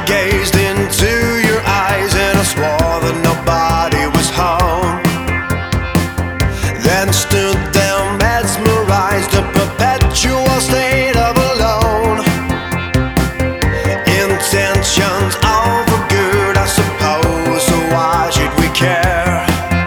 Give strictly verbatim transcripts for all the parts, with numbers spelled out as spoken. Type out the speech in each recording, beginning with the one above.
gazed into your eyes and I swore that nobody was home. Then stood there mesmerized, a perpetual state of alone. Intentions all for good, I suppose, so why should we care?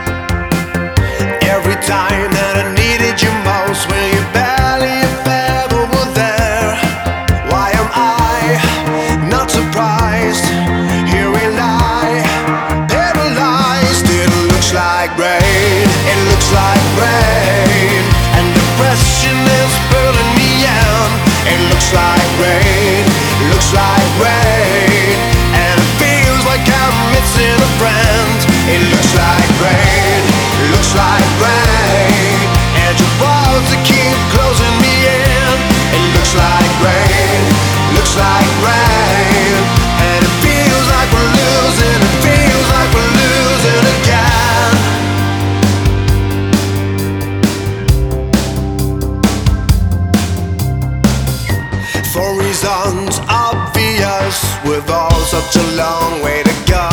Every time that I needed you most, when you barely ever were there. Why am I not surprised? Here we lie, paralyzed. It looks like rain, it looks like rain, and depression is pulling me in. It looks like rain, looks like rain, and it feels like I'm missing a friend. It looks like rain, looks like rain, and your walls that keep closing me in. It looks like rain, looks like rain, and it feels like we're losing, it feels like we're losing again. For reasons obvious, we've all such a long way to go.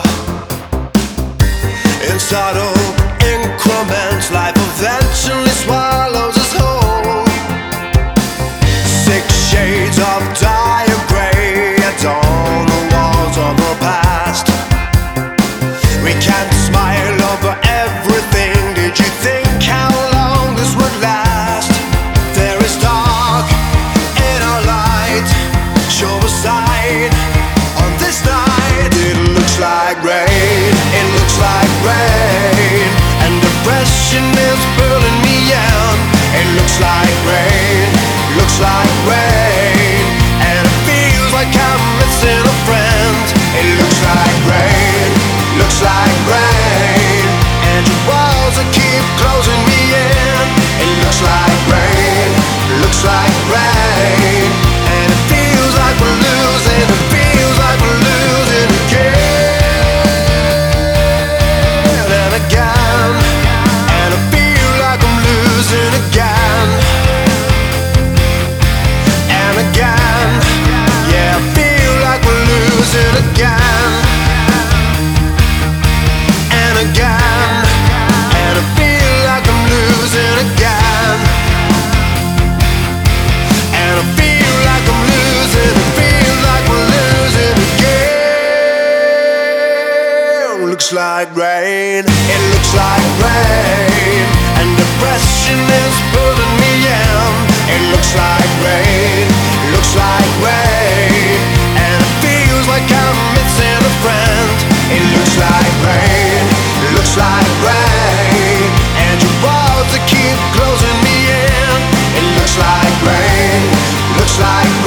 In subtle increments, life eventually swallows us whole. Six shades of dire gray adorn the walls of the past. We can't smile over everything. Did you think how long this would last? There is dark in our light. Show a sign on this night. It looks like rain, it looks like rain, and depression is pulling me in. It looks like rain, looks like rain, and it feels like I'm missing a friend. It looks like rain, looks like rain, and your walls that keep closing me in. It looks like rain, looks like rain, and it feels like we're losing, it feels like we're losing again and again, and I feel like I'm losing again and again. Yeah, I feel like we're losing again and again, and I feel like I'm losing again, and I feel like I'm losing, it feels like we're losing again. Looks like rain, it looks like rain, and depression is pulling me in. It looks like rain, looks like rain, and it feels like I'm missing a friend. It looks like rain, looks like rain, and your walls that keep closing me in. It looks like rain, looks like